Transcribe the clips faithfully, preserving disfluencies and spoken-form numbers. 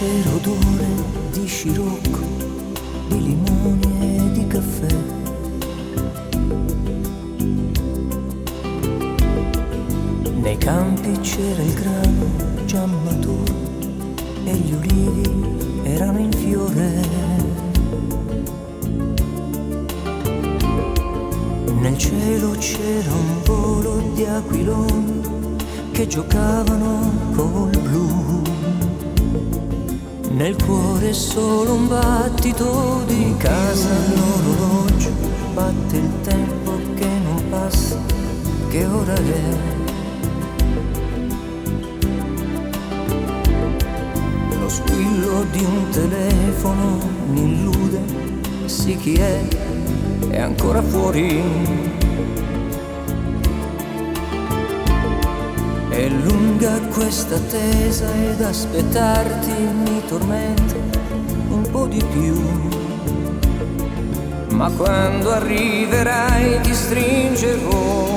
c'era odore di scirocco, di limone e di caffè. Nei campi c'era il grano già maturo e gli ulivi erano in fiore. Nel cielo c'era un volo di aquiloni che giocavano col blu. Nel cuore solo un battito di casa, l'orologio batte il tempo che non passa, che ora è. Lo squillo di un telefono mi illude, sì chi è, è ancora fuori. È lunga questa attesa ed aspettarti mi tormenta un po' di più. Ma quando arriverai ti stringerò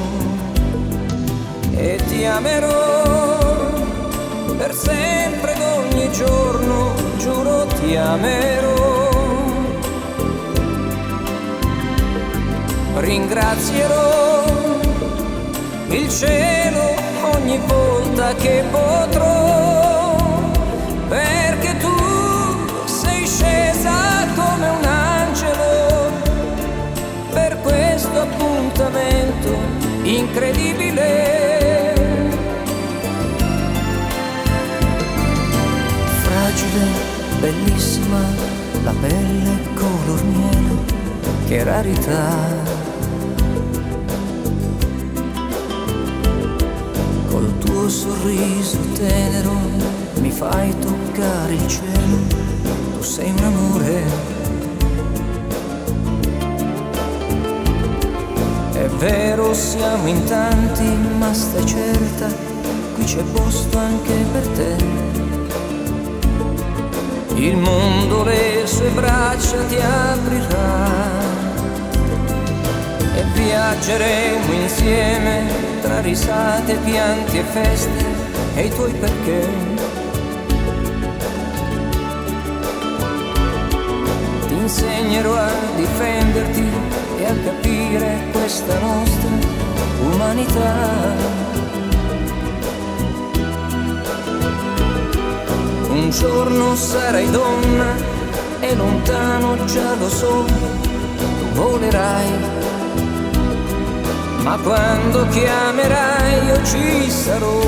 e ti amerò per sempre ed ogni giorno, giuro ti amerò. Ringrazierò il cielo ogni volta che potrò, perché tu sei scesa come un angelo per questo appuntamento incredibile. Fragile, bellissima, la pelle color miele, che rarità. Col tuo sorriso tenero mi fai toccare il cielo, tu sei un amore. È vero siamo in tanti, ma stai certa, qui c'è posto anche per te. Il mondo le sue braccia ti aprirà e viaggeremo insieme tra risate, pianti e feste e i tuoi perché. Ti insegnerò a difenderti e a capire questa nostra umanità. Un giorno sarai donna e lontano già lo so, tu volerai. Ma quando chiamerai io ci sarò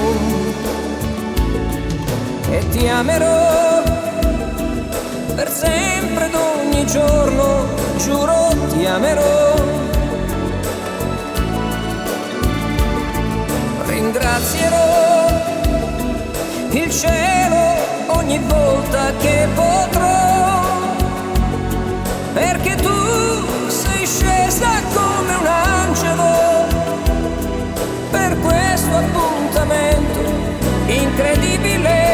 e ti amerò per sempre ed ogni giorno, giuro ti amerò. Ringrazierò il cielo ogni volta che potrò, perché tu sei scesa come un angelo per questo appuntamento incredibile.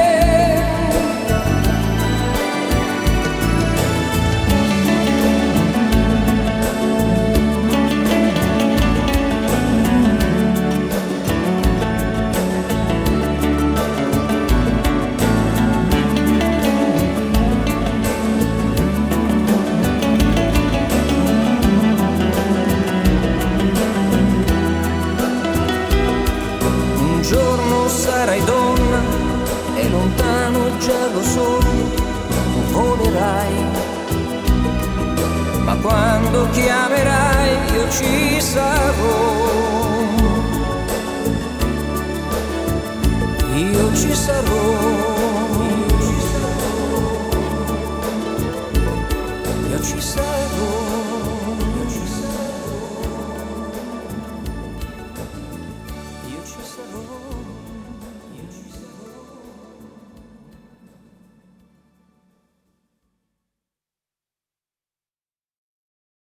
Sarai donna e lontano già lo so, tu volerai. Ma quando chiamerai io ci sarò, io ci sarò.